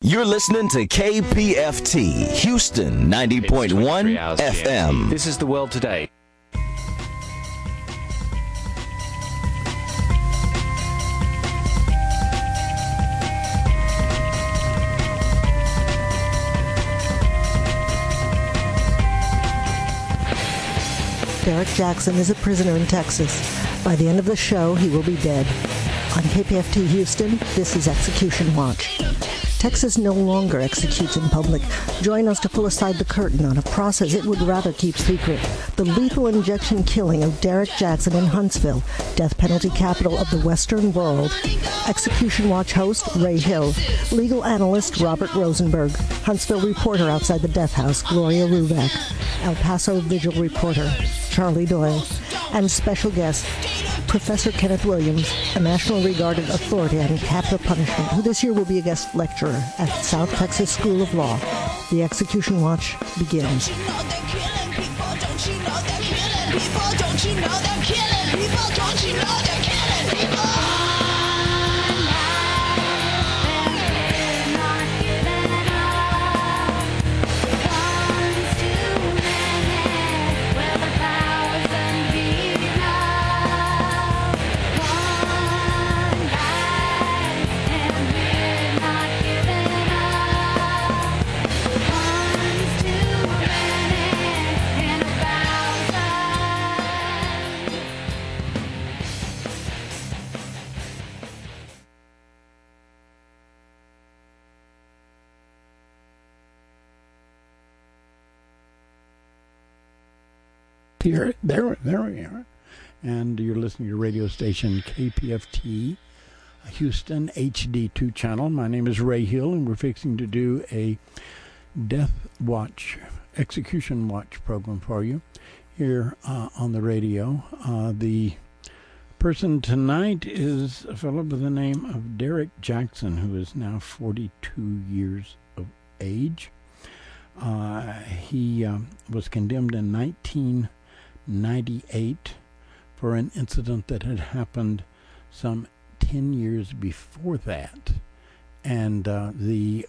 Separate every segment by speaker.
Speaker 1: You're listening to KPFT, Houston 90.1 FM.
Speaker 2: This is The World Today.
Speaker 3: Derek Jackson is a prisoner in Texas. By the end of the show, he will be dead. On KPFT Houston, this is Execution Watch. Texas no longer executes in public. Join us to pull aside the curtain on a process it would rather keep secret. The lethal injection killing of Derek Jackson in Huntsville, death penalty capital of the Western world. Execution Watch host Ray Hill, legal analyst Robert Rosenberg, Huntsville reporter outside the death house Gloria Rubeck, El Paso Vigil reporter Charlie Doyle, and special guest Professor Kenneth Williams, a nationally regarded authority on capital punishment, who this year will be a guest lecturer at South Texas School of Law. The Execution Watch begins.
Speaker 4: Here, there we are. And you're listening to radio station KPFT, Houston HD2 channel. My name is Ray Hill, and we're fixing to do a Death Watch, Execution Watch program for you here on the radio. The person tonight is a fellow by the name of Derek Jackson, who is now 42 years of age. He was condemned in 1998 for an incident that had happened some 10 years before that, and it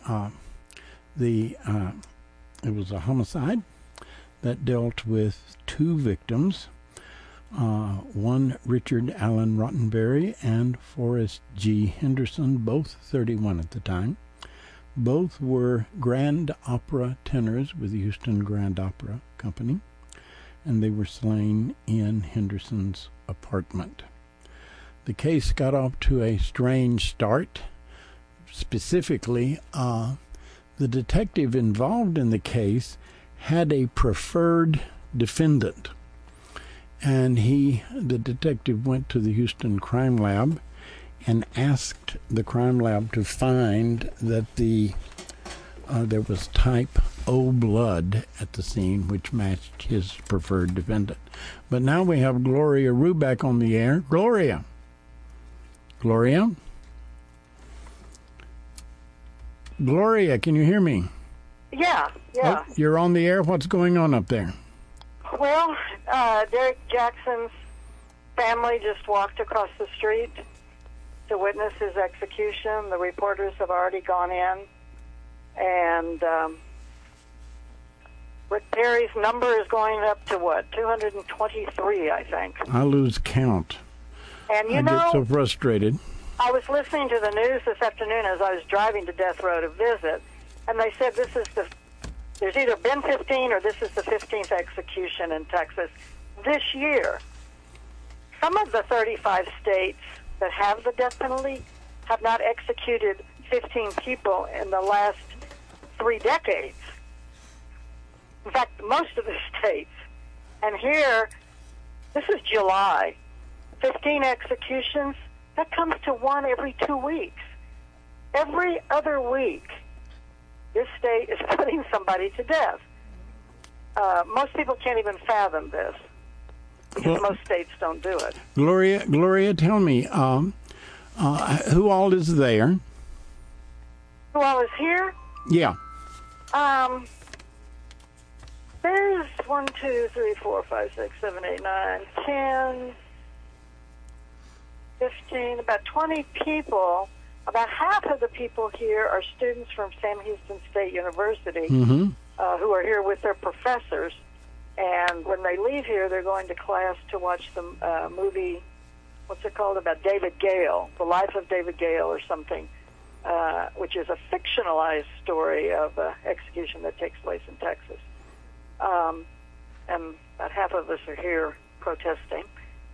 Speaker 4: was a homicide that dealt with two victims, one Richard Allen Rottenberry and Forrest G. Henderson, both 31 at the time. Both were Grand Opera tenors with the Houston Grand Opera Company, and they were slain in Henderson's apartment. The case got off to a strange start. Specifically, the detective involved in the case had a preferred defendant, and the detective went to the Houston Crime Lab and asked the crime lab to find that there was type O blood at the scene, which matched his preferred defendant. But now we have Gloria Rubeck on the air. Gloria? Gloria, can you hear me?
Speaker 5: Yeah.
Speaker 4: Oh, you're on the air. What's going on up there?
Speaker 5: Well, Derek Jackson's family just walked across the street to witness his execution. The reporters have already gone in, and Rick Perry's number is going up to, 223, I think.
Speaker 4: I lose count.
Speaker 5: And I
Speaker 4: get so frustrated.
Speaker 5: I was listening to the news this afternoon as I was driving to Death Row to visit, and they said there's either been 15 or this is the 15th execution in Texas this year. Some of the 35 states that have the death penalty have not executed 15 people in the last 3 decades. In fact, most of the states. And here, this is July, 15 executions, that comes to 1 every 2 weeks. Every other week, this state is putting somebody to death. Most people can't even fathom this, because most states don't do it.
Speaker 4: Gloria, tell me, who all is there?
Speaker 5: Who all is here?
Speaker 4: Yeah.
Speaker 5: There's 1, 2, 3, 4, 5, 6, 7, 8, 9, 10, 15, about 20 people about half of the people here are students from Sam Houston State University
Speaker 4: Mm-hmm.
Speaker 5: Who are here with their professors. And when they leave here, they're going to class to watch the movie, what's it called, about David Gale, The Life of David Gale or something, which is a fictionalized story of execution that takes place in Texas. And about half of us are here protesting.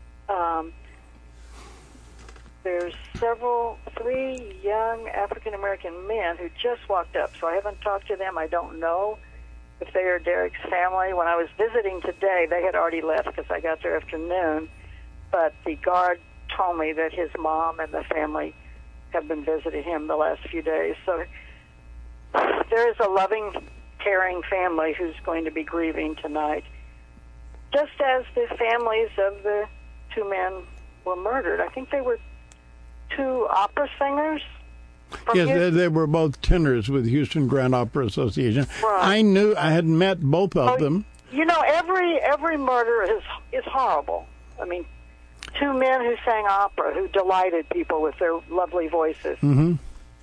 Speaker 5: There's three young African-American men who just walked up, so I haven't talked to them. I don't know if they are Derek's family. When I was visiting today, they had already left because I got there after noon, but the guard told me that his mom and the family have been visiting him the last few days. So there is a loving, caring family who's going to be grieving tonight, just as the families of the two men were murdered. I think they were two opera singers.
Speaker 4: Yes, they were both tenors with Houston Grand Opera Association.
Speaker 5: Right.
Speaker 4: I had met both of them.
Speaker 5: You know, every murder is horrible. I mean, two men who sang opera, who delighted people with their lovely voices.
Speaker 4: Mm-hmm.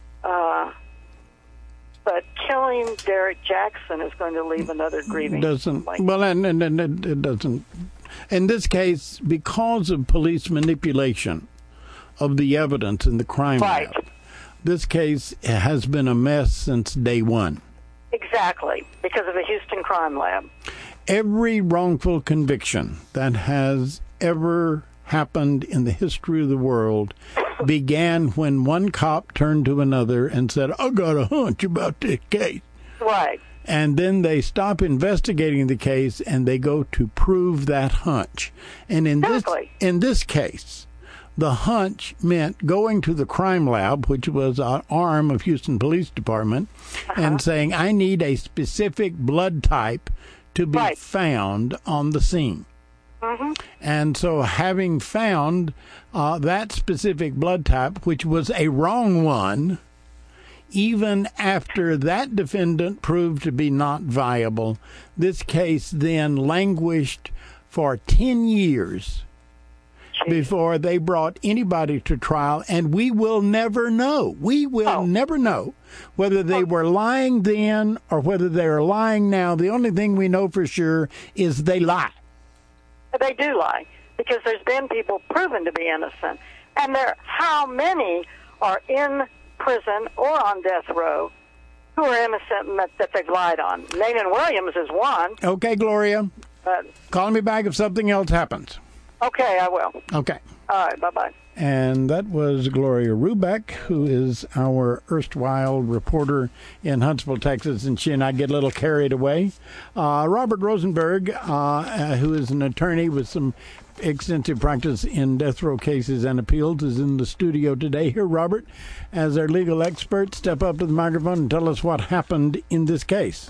Speaker 5: But killing Derek Jackson is going to leave another grieving.
Speaker 4: And it doesn't. In this case, because of police manipulation of the evidence in the crime
Speaker 5: right.
Speaker 4: lab, this case has been a mess since day one.
Speaker 5: Exactly, because of the Houston Crime Lab.
Speaker 4: Every wrongful conviction that has ever happened in the history of the world began when one cop turned to another and said, I got a hunch about this case.
Speaker 5: Right.
Speaker 4: And then they stop investigating the case and they go to prove that hunch. And in this case, the hunch meant going to the crime lab, which was an arm of Houston Police Department, and saying, I need a specific blood type to be found on the scene.
Speaker 5: Mm-hmm.
Speaker 4: And so having found that specific blood type, which was a wrong one, even after that defendant proved to be not viable, this case then languished for 10 years before they brought anybody to trial, and we will never know. We will never know whether they were lying then or whether they are lying now. The only thing we know for sure is they lie.
Speaker 5: They do lie, because there's been people proven to be innocent. And how many are in prison or on death row who are innocent and that they've lied on? Nathan Williams is one.
Speaker 4: Okay, Gloria. Call me back if something else happens.
Speaker 5: Okay, I will.
Speaker 4: Okay.
Speaker 5: All right, bye-bye.
Speaker 4: And that was Gloria Rubeck, who is our erstwhile reporter in Huntsville, Texas, and she and I get a little carried away. Robert Rosenberg, who is an attorney with some extensive practice in death row cases and appeals, is in the studio today. Here, Robert, as our legal expert, step up to the microphone and tell us what happened in this case.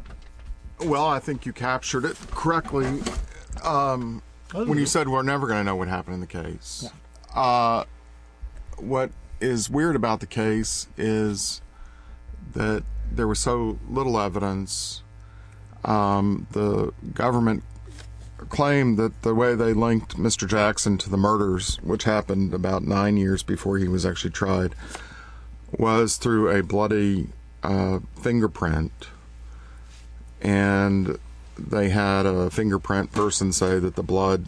Speaker 2: Well, I think you captured it correctly when you said we're never going to know what happened in the case. Yeah. What is weird about the case is that there was so little evidence. The government claimed that the way they linked Mr. Jackson to the murders, which happened about 9 years before he was actually tried, was through a bloody fingerprint. And they had a fingerprint person say that the blood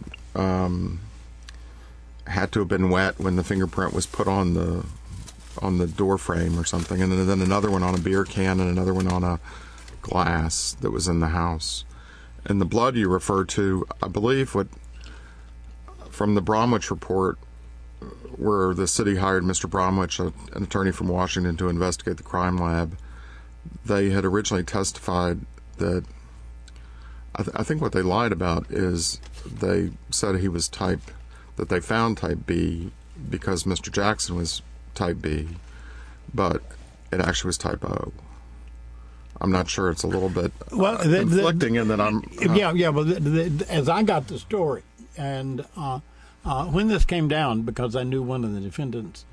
Speaker 2: had to have been wet when the fingerprint was put on the door frame or something, and then another one on a beer can and another one on a glass that was in the house. And the blood you refer to, I believe, from the Bromwich report, where the city hired Mr. Bromwich, an attorney from Washington, to investigate the crime lab, they had originally testified that I think what they lied about is they said he was that they found type B because Mr. Jackson was type B, but it actually was type O. I'm not sure. It's a little bit conflicting in that I'm...
Speaker 4: Well, as I got the story, and when this came down, because I knew one of the defendants,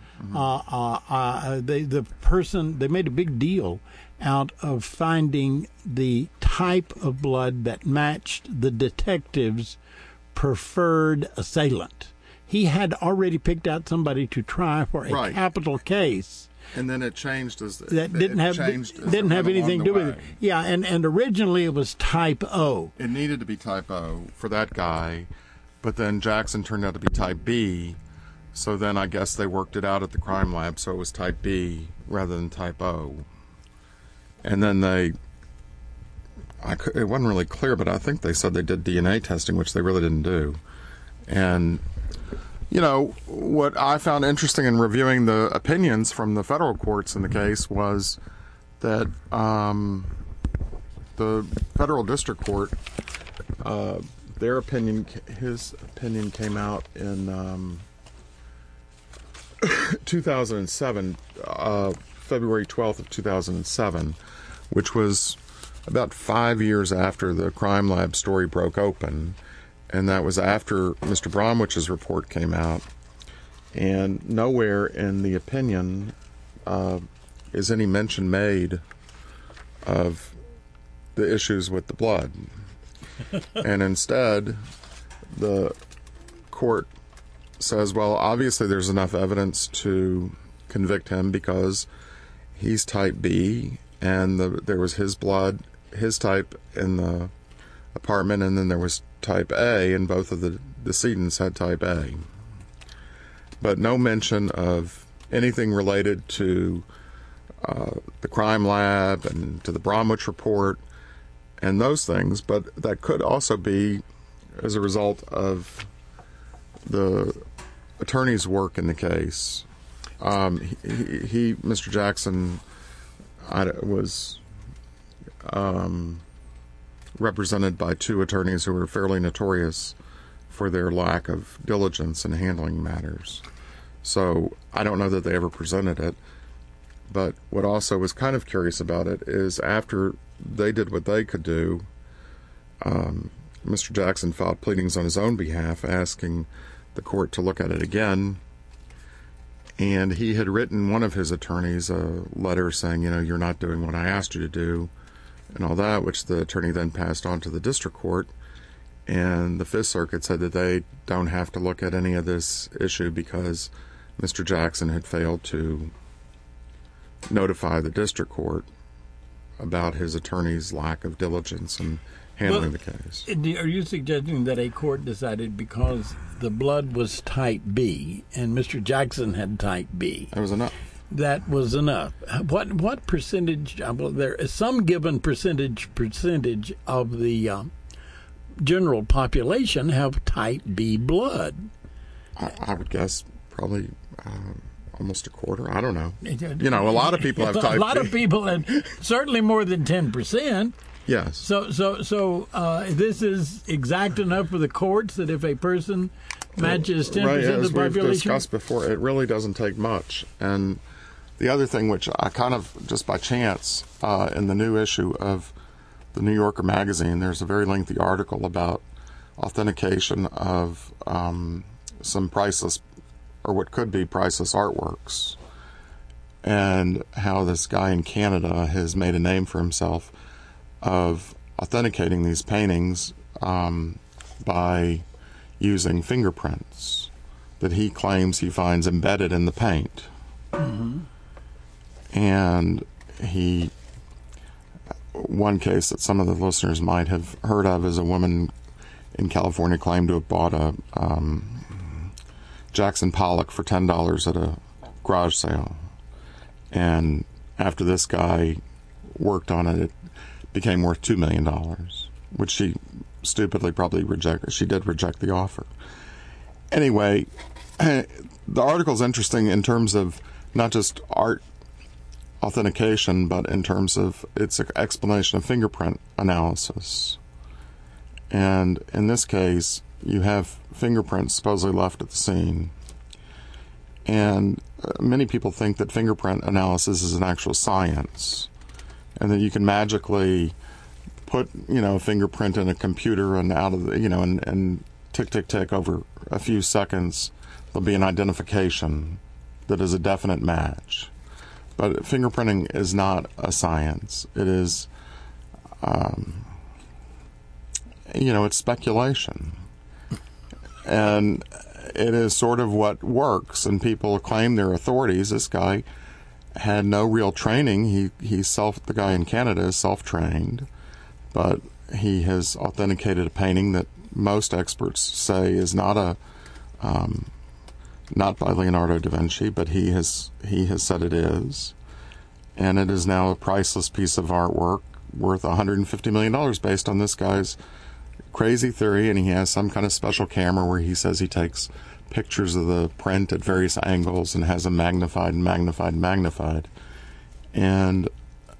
Speaker 4: they made a big deal out of finding the type of blood that matched the detective's preferred assailant. he had already picked out somebody to try for a capital case.
Speaker 2: And then it changed
Speaker 4: that didn't have anything to do with it. Yeah, and originally it was type O.
Speaker 2: It needed to be type O for that guy, but then Jackson turned out to be type B. So then I guess they worked it out at the crime lab, so it was type B rather than type O. And then it wasn't really clear, but I think they said they did DNA testing, which they really didn't do. And what I found interesting in reviewing the opinions from the federal courts in the case was that the federal district court, his opinion came out in 2007, February 12th of 2007, which was about 5 years after the crime lab story broke open. And that was after Mr. Bromwich's report came out. And nowhere in the opinion is any mention made of the issues with the blood. And instead, the court says, well, obviously there's enough evidence to convict him because he's type B, and there was his blood, his type in the apartment, and then there was type A, and both of the decedents had type A. But no mention of anything related to the crime lab and to the Bromwich report and those things, but that could also be as a result of the attorney's work in the case. Mr. Jackson, was represented by two attorneys who were fairly notorious for their lack of diligence in handling matters. So I don't know that they ever presented it. But what also was kind of curious about it is after they did what they could do, Mr. Jackson filed pleadings on his own behalf asking the court to look at it again. And he had written one of his attorneys a letter saying, you're not doing what I asked you to do, and all that, which the attorney then passed on to the district court. And the Fifth Circuit said that they don't have to look at any of this issue because Mr. Jackson had failed to notify the district court about his attorney's lack of diligence in handling the case.
Speaker 4: Are you suggesting that a court decided because the blood was type B and Mr. Jackson had type B,
Speaker 2: that was enough?
Speaker 4: That was enough. What percentage? There is some given percentage of the general population have type B blood.
Speaker 2: I would guess probably almost a quarter. I don't know. A lot of people have type B.
Speaker 4: A lot of people, and certainly more than 10%.
Speaker 2: Yes.
Speaker 4: So this is exact enough for the courts that if a person matches 10% of the population.
Speaker 2: We've discussed before, it really doesn't take much. And the other thing, which I kind of just by chance in the new issue of the New Yorker magazine, there's a very lengthy article about authentication of some priceless, or what could be priceless artworks, and how this guy in Canada has made a name for himself of authenticating these paintings by using fingerprints that he claims he finds embedded in the paint. Mm-hmm. And one case that some of the listeners might have heard of is a woman in California claimed to have bought a Jackson Pollock for $10 at a garage sale. And after this guy worked on it, it became worth $2 million, which she stupidly probably rejected. She did reject the offer. Anyway, the article's interesting in terms of not just art authentication, but in terms of its explanation of fingerprint analysis. And in this case, you have fingerprints supposedly left at the scene. And many people think that fingerprint analysis is an actual science, and that you can magically put, a fingerprint in a computer and out of the, and tick, tick, tick over a few seconds, there'll be an identification that is a definite match. But fingerprinting is not a science. It is, it's speculation. And it is sort of what works, and people claim they're authorities. This guy had no real training. The guy in Canada is self-trained, but he has authenticated a painting that most experts say is not by Leonardo da Vinci, but he has said it is, and it is now a priceless piece of artwork worth $150 million based on this guy's crazy theory. And he has some kind of special camera where he says he takes pictures of the print at various angles and has them magnified and magnified and magnified. And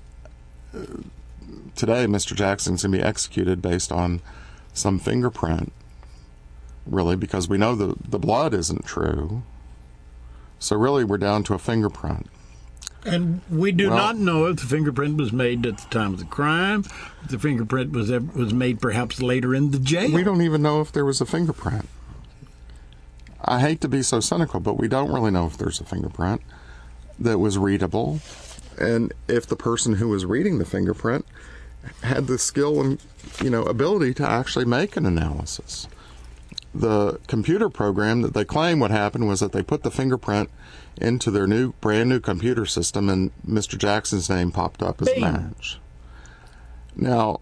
Speaker 2: today, Mr. Jackson's going to be executed based on some fingerprint, really, because we know the blood isn't true. So really, we're down to a fingerprint.
Speaker 4: And we do not know if the fingerprint was made at the time of the crime, if the fingerprint was made perhaps later in the jail.
Speaker 2: We don't even know if there was a fingerprint. I hate to be so cynical, but we don't really know if there's a fingerprint that was readable, and if the person who was reading the fingerprint had the skill and ability to actually make an analysis. The computer program that they claim what happened was that they put the fingerprint into their brand new computer system, and Mr. Jackson's name popped up as a match. Now,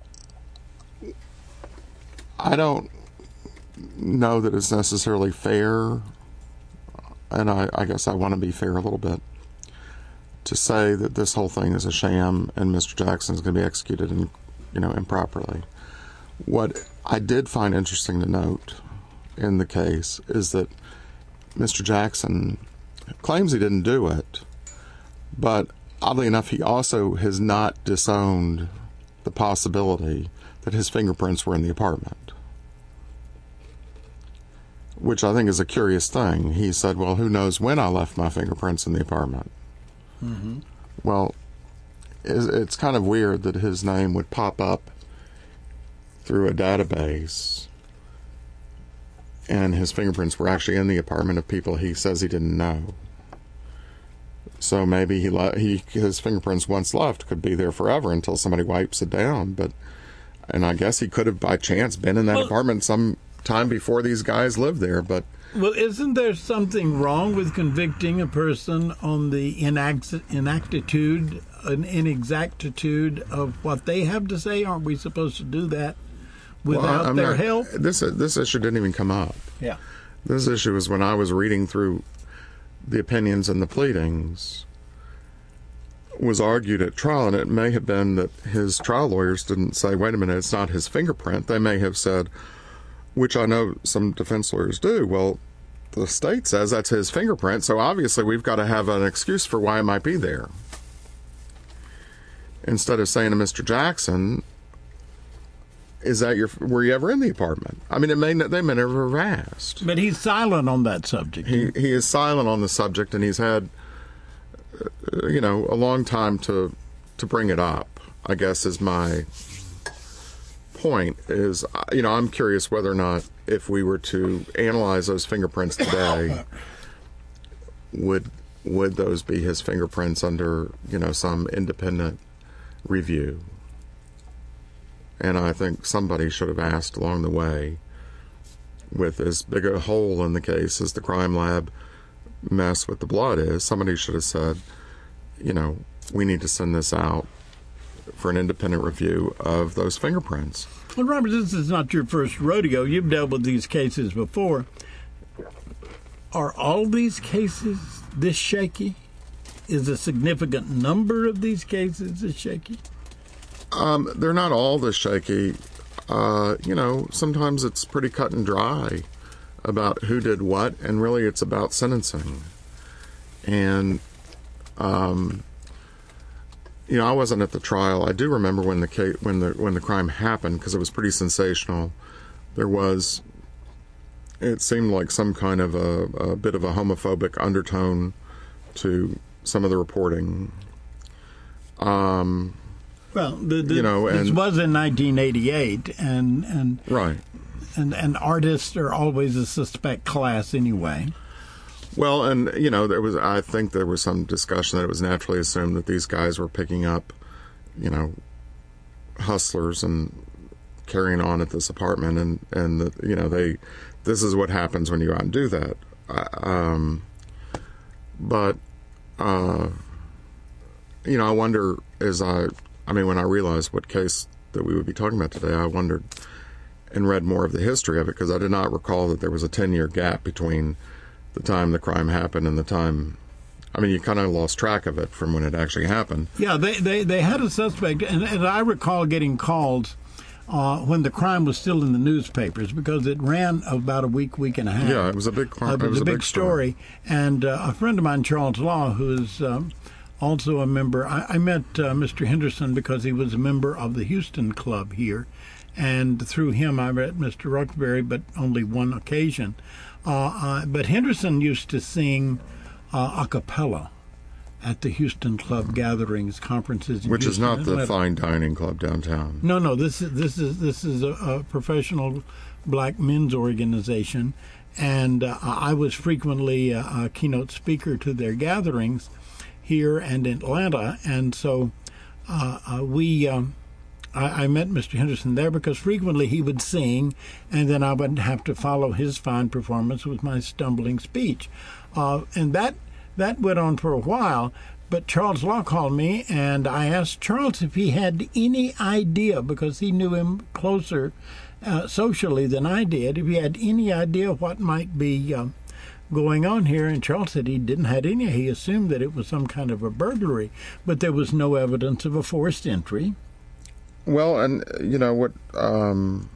Speaker 2: I don't know that it's necessarily fair, and I guess I want to be fair a little bit, to say that this whole thing is a sham and Mr. Jackson's going to be executed improperly. What I did find interesting to note in the case is that Mr. Jackson claims he didn't do it, but oddly enough, he also has not disowned the possibility that his fingerprints were in the apartment, which I think is a curious thing. He said, well, who knows when I left my fingerprints in the apartment. Mm-hmm. Well, it's kind of weird that his name would pop up through a database and his fingerprints were actually in the apartment of people he says he didn't know. So maybe his fingerprints once left could be there forever until somebody wipes it down. And I guess he could have by chance been in that apartment some time before these guys lived there. But
Speaker 4: isn't there something wrong with convicting a person on the inexactitude of what they have to say? Aren't we supposed to do that without their help?
Speaker 2: This issue didn't even come up.
Speaker 4: Yeah.
Speaker 2: This issue was when I was reading through the opinions and the pleadings, was argued at trial, and it may have been that his trial lawyers didn't say, wait a minute, it's not his fingerprint. They may have said, which I know some defense lawyers do, well, the state says that's his fingerprint, so obviously we've got to have an excuse for why it might be there. Instead of saying to Mr. Jackson, were you ever in the apartment? I mean, they may never have asked.
Speaker 4: But he's silent on that subject.
Speaker 2: He is silent on the subject, and he's had, a long time to bring it up, I guess, is my point. Is, I'm curious whether or not if we were to analyze those fingerprints today, would those be his fingerprints under, some independent review? And I think somebody should have asked along the way, with as big a hole in the case as the crime lab mess with the blood is, somebody should have said, we need to send this out for an independent review of those fingerprints.
Speaker 4: Well, Robert, this is not your first rodeo. You've dealt with these cases before. Are all these cases this shaky? Is a significant number of these cases this shaky?
Speaker 2: They're not all this shaky. Sometimes it's pretty cut and dry about who did what, and really it's about sentencing. And, I wasn't at the trial. I do remember when the crime happened, because it was pretty sensational. It seemed like some kind of a bit of a homophobic undertone to some of the reporting.
Speaker 4: Well, this was in 1988, and
Speaker 2: right,
Speaker 4: and artists are always a suspect class anyway.
Speaker 2: Well, and I think there was some discussion that it was naturally assumed that these guys were picking up, hustlers and carrying on at this apartment, and they this is what happens when you go out and do that. But I wonder when I realized what case that we would be talking about today, I wondered and read more of the history of it, because I did not recall that there was a 10-year gap between the time the crime happened and the time. I mean, you kind of lost track of it from when it actually happened.
Speaker 4: Yeah, they had a suspect, and I recall getting calls when the crime was still in the newspapers, because it ran about a week and a half.
Speaker 2: Yeah, it was a big crime.
Speaker 4: It was a big story. And a friend of mine, Charles Law, who is also a member, I met Mr. Henderson because he was a member of the Houston Club here. And through him, I met Mr. Roxbury, but only one occasion. But Henderson used to sing a cappella at the Houston Club gatherings, conferences.
Speaker 2: Which Houston, is not the fine dining club downtown.
Speaker 4: No. This is a professional black men's organization, and I was frequently a keynote speaker to their gatherings here and in Atlanta, and so I met Mr. Henderson there because frequently he would sing, and then I would have to follow his fine performance with my stumbling speech. And that went on for a while, but Charles Law called me, and I asked Charles if he had any idea, because he knew him closer socially than I did, if he had any idea what might be going on here. And Charles said he didn't have any. He assumed that it was some kind of a burglary, but there was no evidence of a forced entry.
Speaker 2: Well, and what, I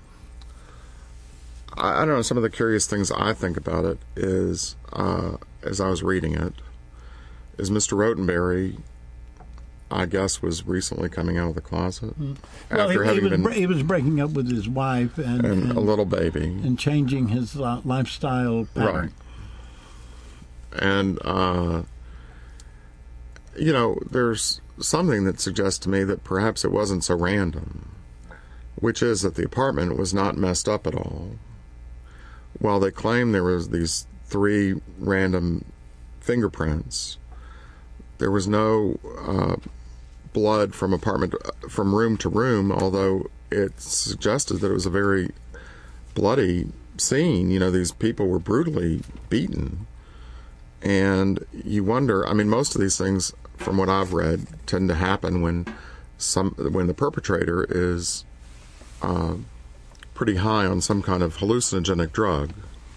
Speaker 2: don't know, some of the curious things I think about it is, as I was reading it, is Mr. Rotenberry, I guess, was recently coming out of the closet.
Speaker 4: He was breaking up with his wife and
Speaker 2: a little baby.
Speaker 4: And changing his lifestyle pattern.
Speaker 2: Right. And, there's something that suggests to me that perhaps it wasn't so random, which is that the apartment was not messed up at all. While they claim there was these 3 random fingerprints, there was no blood from room to room, although it suggested that it was a very bloody scene. These people were brutally beaten. And you wonder, most of these things, from what I've read, tend to happen when the perpetrator is pretty high on some kind of hallucinogenic drug,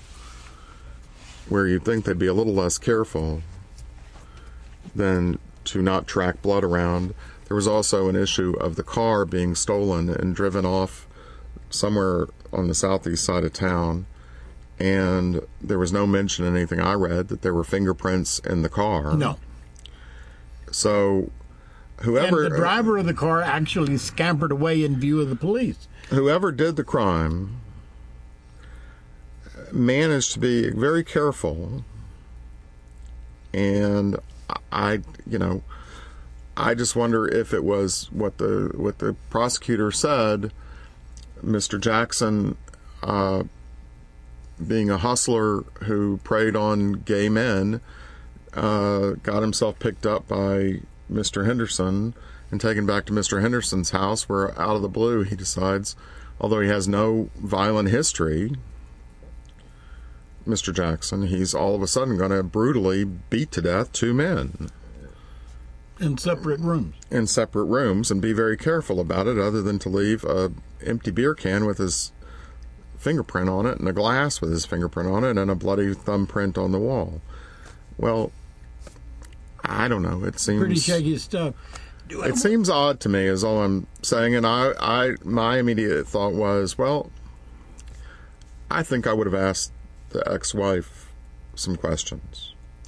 Speaker 2: where you'd think they'd be a little less careful than to not track blood around. There was also an issue of the car being stolen and driven off somewhere on the southeast side of town, and there was no mention in anything I read that there were fingerprints in the car.
Speaker 4: No.
Speaker 2: So whoever...
Speaker 4: And the driver of the car actually scampered away in view of the police.
Speaker 2: Whoever did the crime managed to be very careful, and I just wonder if it was what the prosecutor said, Mr. Jackson, being a hustler who preyed on gay men, got himself picked up by Mr. Henderson and taken back to Mr. Henderson's house, where out of the blue he decides, although he has no violent history, Mr. Jackson, he's all of a sudden going to brutally beat to death 2 men.
Speaker 4: In separate rooms.
Speaker 2: In separate rooms, and be very careful about it, other than to leave an empty beer can with his fingerprint on it and a glass with his fingerprint on it and a bloody thumbprint on the wall. Well, I don't know. It seems
Speaker 4: pretty shaky stuff.
Speaker 2: It seems odd to me, is all I'm saying. And my immediate thought was, well, I think I would have asked the ex-wife some questions.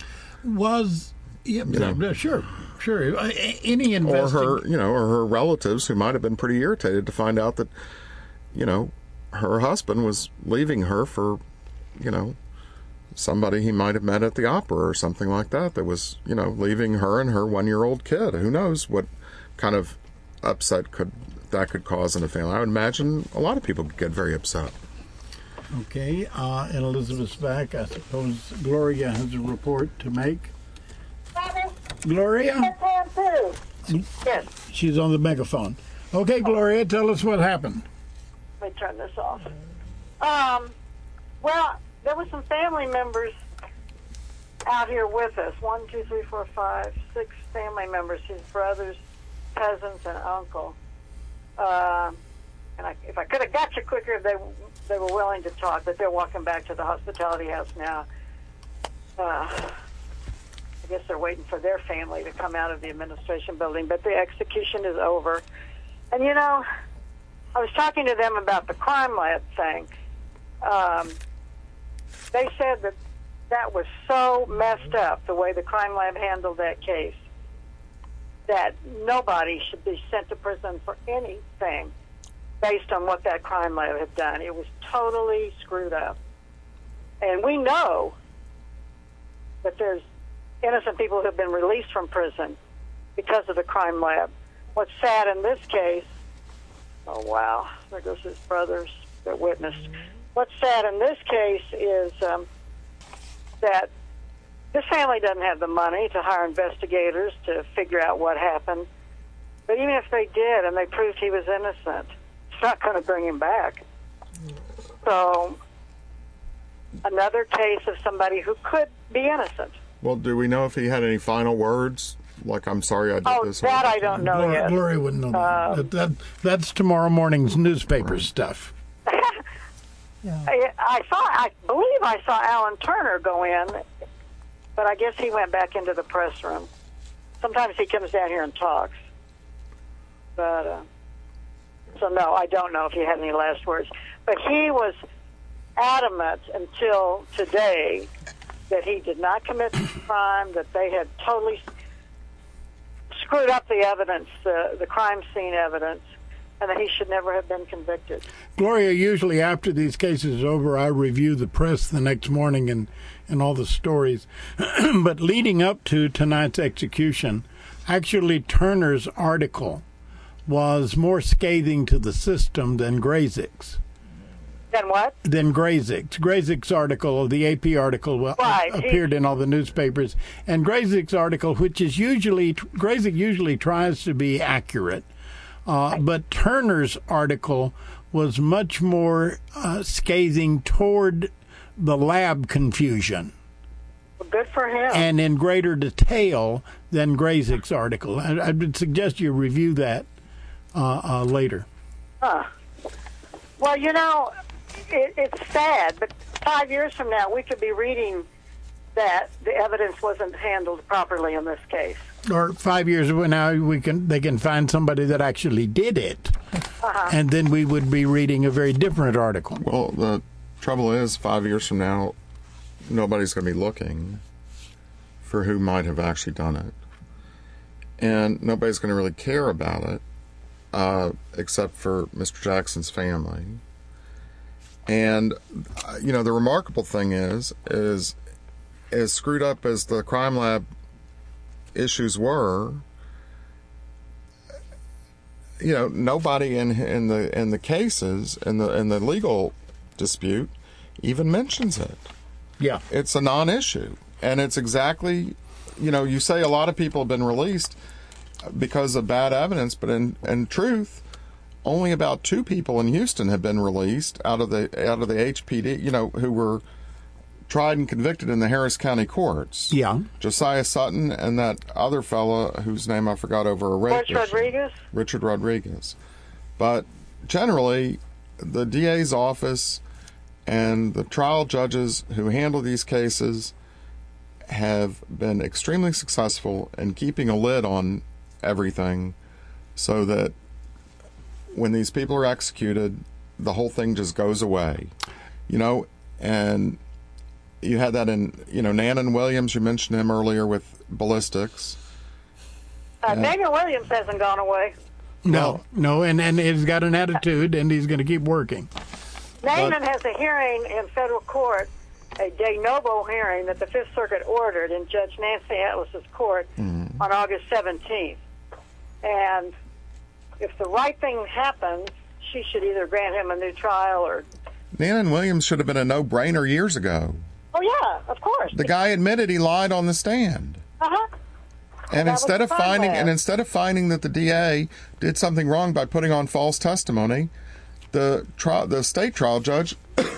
Speaker 4: Sure. Any investigation,
Speaker 2: or her relatives, who might have been pretty irritated to find out that, her husband was leaving her for, somebody he might have met at the opera or something like that was, leaving her and her 1-year-old kid. Who knows what kind of upset that could cause in a family. I would imagine a lot of people could get very upset.
Speaker 4: Okay, and Elizabeth's back. I suppose Gloria has a report to make. Gloria?
Speaker 5: Yes.
Speaker 4: She's on the megaphone. Okay, Gloria, tell us what happened.
Speaker 5: Let me turn this off. Well, there were some family members out here with us. 1, 2, 3, 4, 5, 6 family members, his brothers, cousins, and uncle. If I could have got you quicker, they were willing to talk, but they're walking back to the hospitality house now. I guess they're waiting for their family to come out of the administration building, but the execution is over. And, you know, I was talking to them about the crime lab thing. They said that was so messed up, the way the crime lab handled that case, that nobody should be sent to prison for anything based on what that crime lab had done. It was totally screwed up. And we know that there's innocent people who have been released from prison because of the crime lab. What's sad in this case, oh wow, there goes his brothers that witnessed. What's sad in this case is that this family doesn't have the money to hire investigators to figure out what happened. But even if they did and they proved he was innocent, it's not going to bring him back. So, another case of somebody who could be innocent.
Speaker 2: Well, do we know if he had any final words? Like, I'm sorry I did this.
Speaker 5: Oh, that I don't know yet.
Speaker 4: Gloria wouldn't know that's tomorrow morning's newspaper stuff.
Speaker 3: Yeah.
Speaker 5: I believe I saw Alan Turner go in, but I guess he went back into the press room. Sometimes he comes down here and talks. But, so no, I don't know if he had any last words. But he was adamant until today that he did not commit the crime, that they had totally screwed up the evidence, the crime scene evidence, and that he should never have been convicted.
Speaker 4: Gloria, usually after these cases are over, I review the press the next morning and all the stories. But leading up to tonight's execution, actually Turner's article was more scathing to the system than Grayzik's.
Speaker 5: Then what?
Speaker 4: Than Grayzik's. Grayzik's article, the AP article, appeared in all the newspapers. And Grayzik's article, which is Grayzik usually tries to be accurate, but Turner's article was much more scathing toward the lab confusion.
Speaker 5: Well, good for him.
Speaker 4: And in greater detail than Grayzik's article. I would suggest you review that later.
Speaker 5: Well, you know, it's sad, but 5 years from now, we could be reading that the evidence wasn't handled properly in this case.
Speaker 4: Or 5 years from now, they can find somebody that actually did it, and then we would be reading a very different article.
Speaker 2: Well, the trouble is, 5 years from now, nobody's going to be looking for who might have actually done it, and nobody's going to really care about it, except for Mr. Jackson's family. And you know, the remarkable thing is as screwed up as the crime lab issues were, you know, nobody in the cases in the legal dispute even mentions it.
Speaker 4: Yeah,
Speaker 2: it's a non-issue, and it's exactly, you know, you say a lot of people have been released because of bad evidence, but in truth, only about 2 people in Houston have been released out of the HPD, you know, who were tried and convicted in the Harris County courts.
Speaker 4: Yeah.
Speaker 2: Josiah Sutton and that other fella whose name I forgot over a rape issue. Richard Rodriguez. But generally, the DA's office and the trial judges who handle these cases have been extremely successful in keeping a lid on everything so that when these people are executed, the whole thing just goes away. You know, and you had that in, you know, Nanan Williams, you mentioned him earlier with ballistics.
Speaker 5: Nanan Williams hasn't gone away.
Speaker 4: No, and he's got an attitude, and he's going to keep working.
Speaker 5: Nanan has a hearing in federal court, a de novo hearing that the Fifth Circuit ordered in Judge Nancy Atlas's court on August 17th. And if the right thing happens, she should either grant him a new trial or...
Speaker 2: Nanan Williams should have been a no-brainer years ago.
Speaker 5: Oh, yeah, of course.
Speaker 2: The guy admitted he lied on the stand. And instead of finding that the DA did something wrong by putting on false testimony, the state trial judge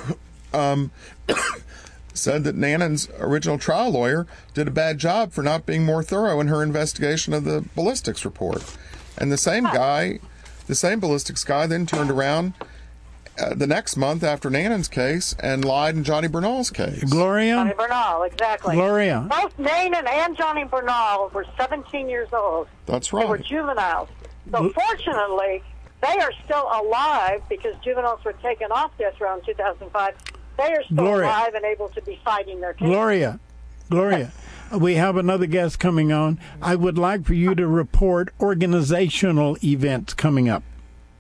Speaker 2: said that Nannon's original trial lawyer did a bad job for not being more thorough in her investigation of the ballistics report. And the same ballistics guy then turned around the next month after Nannon's case and lied in Johnny Bernal's case.
Speaker 4: Gloria?
Speaker 5: Johnny Bernal, exactly.
Speaker 4: Gloria.
Speaker 5: Both Nannon and Johnny Bernal were 17 years old.
Speaker 2: That's right.
Speaker 5: They were juveniles. So fortunately, they are still alive because juveniles were taken off death row in 2005. They are still alive and able to be fighting their case.
Speaker 4: Gloria, we have another guest coming on. I would like for you to report organizational events coming up.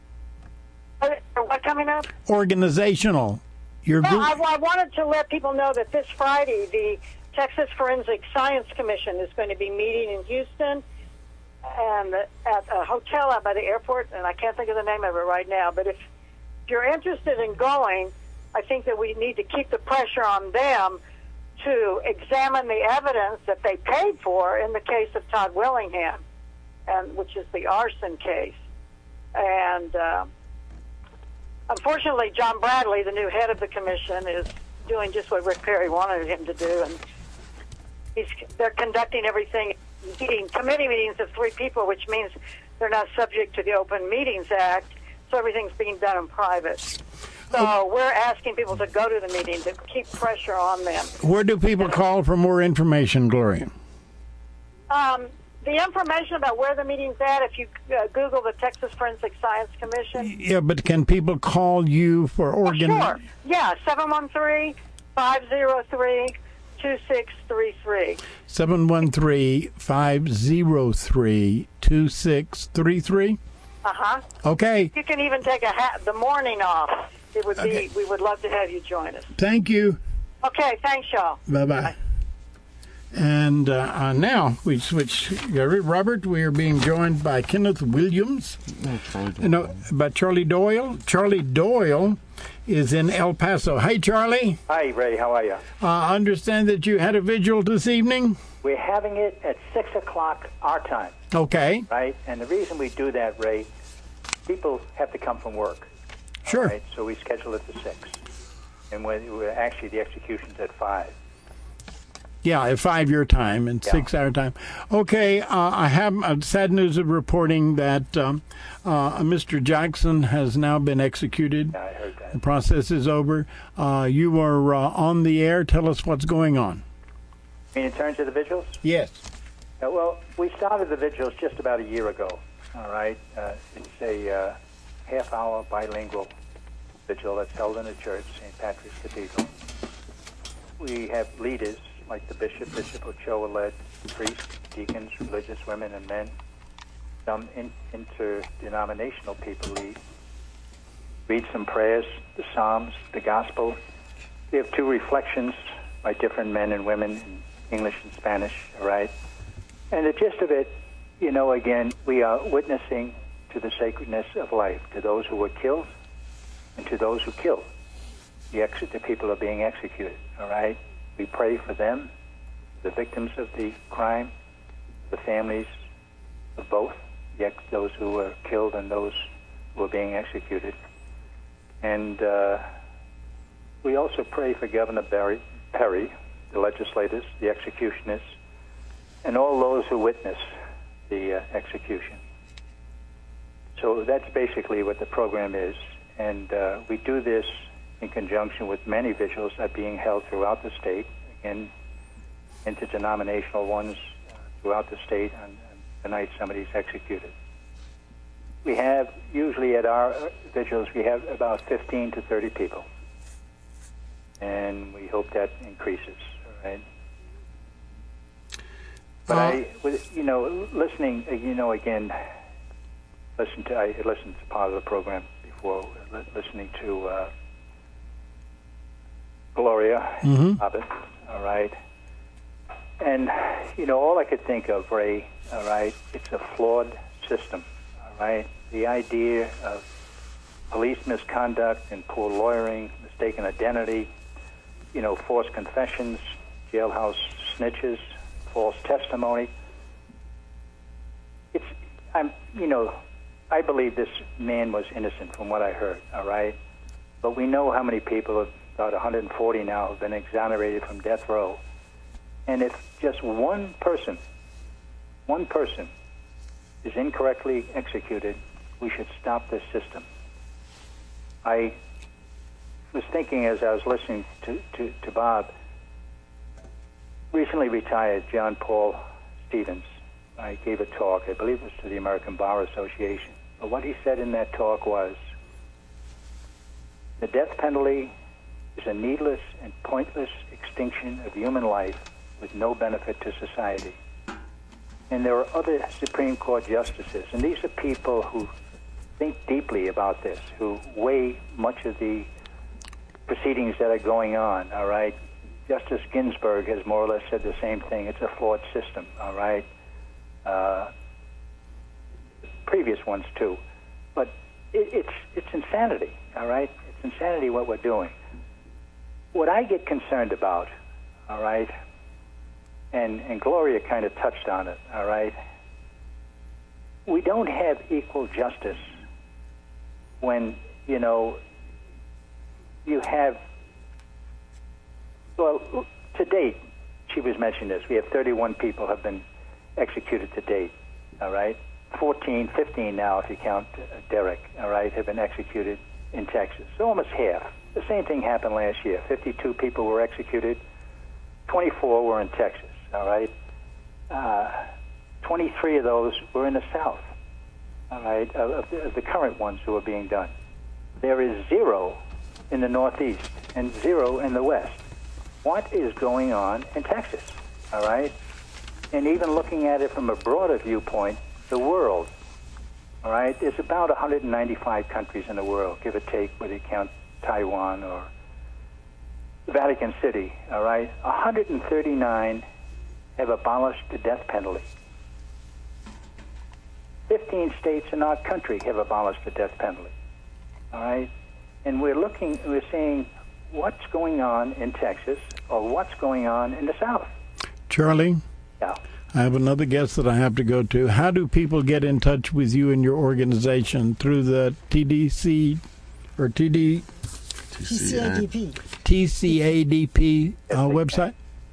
Speaker 5: What coming up?
Speaker 4: Organizational.
Speaker 5: I wanted to let people know that this Friday, the Texas Forensic Science Commission is going to be meeting in Houston and at a hotel out by the airport, and I can't think of the name of it right now. But if you're interested in going, I think that we need to keep the pressure on them to examine the evidence that they paid for in the case of Todd Willingham, which is the arson case. And unfortunately, John Bradley, the new head of the commission, is doing just what Rick Perry wanted him to do, and they're conducting everything, committee meetings of 3 people, which means they're not subject to the Open Meetings Act, so everything's being done in private. So we're asking people to go to the meeting to keep pressure on them.
Speaker 4: Where do people call for more information, Gloria?
Speaker 5: The information about where the meeting's at, if you Google the Texas Forensic Science Commission.
Speaker 4: Yeah, but can people call you for
Speaker 5: Sure. Yeah, 713-503-2633.
Speaker 4: 713-503-2633?
Speaker 5: Uh-huh.
Speaker 4: Okay.
Speaker 5: You can even take the morning off. It would be. We would love to have you join us.
Speaker 4: Thank you.
Speaker 5: Okay, thanks, y'all.
Speaker 4: Bye-bye. And now we switch. Robert, we are being joined by Kenneth Williams. By Charlie Doyle. Charlie Doyle is in El Paso. Hey, Charlie.
Speaker 6: Hi, Ray. How are you?
Speaker 4: I understand that you had a vigil this evening.
Speaker 6: We're having it at 6 o'clock our time.
Speaker 4: Okay.
Speaker 6: Right? And the reason we do that, Ray, people have to come from work.
Speaker 4: Sure.
Speaker 6: Right? So we schedule it for 6. And we're actually, the execution's at 5.
Speaker 4: Yeah, at 5 your time and 6 our time. Okay, I have sad news of reporting that Mr. Jackson has now been executed.
Speaker 6: Yeah, I heard that.
Speaker 4: The process is over. You are on the air. Tell us what's going on.
Speaker 6: I mean, in terms of the vigils?
Speaker 4: Yes.
Speaker 6: Well, we started the vigils just about a year ago. All right? It's a half-hour bilingual vigil that's held in a church, St. Patrick's Cathedral. We have leaders like the Bishop Ochoa-led, priests, deacons, religious women and men. Some interdenominational people read some prayers, the Psalms, the Gospel. We have 2 reflections by different men and women in English and Spanish, all right? And the gist of it, again, we are witnessing to the sacredness of life, to those who were killed and to those who killed. The people are being executed, all right? We pray for them, the victims of the crime, the families of both, those who were killed and those who were being executed. And we also pray for Governor Perry, the legislators, the executionists, and all those who witness the execution. So that's basically what the program is. And we do this in conjunction with many vigils that are being held throughout the state, again, interdenominational ones throughout the state on the night somebody's executed. We have, usually at our vigils, we have about 15 to 30 people. And we hope that increases, all right? But I listening, again, I listened to part of the program before, listening to Gloria Abbott, all right? And, all I could think of, Ray, all right, it's a flawed system, all right? The idea of police misconduct and poor lawyering, mistaken identity, forced confessions, jailhouse snitches, false testimony. I believe this man was innocent from what I heard, all right? But we know how many people have About 140 now have been exonerated from death row. And if just one person is incorrectly executed, we should stop this system. I was thinking as I was listening to Bob, recently retired John Paul Stevens. I gave a talk, I believe it was to the American Bar Association. But what he said in that talk was, the death penalty is a needless and pointless extinction of human life with no benefit to society. And there are other Supreme Court justices, and these are people who think deeply about this, who weigh much of the proceedings that are going on, all right? Justice Ginsburg has more or less said the same thing. It's a flawed system, all right? Previous ones, too. But it's insanity, all right? It's insanity what we're doing. What I get concerned about, all right, and Gloria kind of touched on it, all right, we don't have equal justice when, you know, you have, well, to date, she was mentioning this, we have 31 people have been executed to date, all right? 15 now, if you count Derek, all right, have been executed in Texas. So almost half. The same thing happened last year. 52 people were executed. 24 were in Texas, all right? 23 of those were in the South, all right, of the current ones who are being done. There is 0 in the Northeast and 0 in the West. What is going on in Texas, all right? And even looking at it from a broader viewpoint, the world, all right, there's about 195 countries in the world, give or take, whether you count Taiwan or the Vatican City, all right? 139 have abolished the death penalty. 15 states in our country have abolished the death penalty, all right? And we're seeing what's going on in Texas or what's going on in the South.
Speaker 4: Charlie?
Speaker 6: Yeah.
Speaker 4: I have another guest that I have to go to. How do people get in touch with you and your organization? Through the TDC or TCADP website?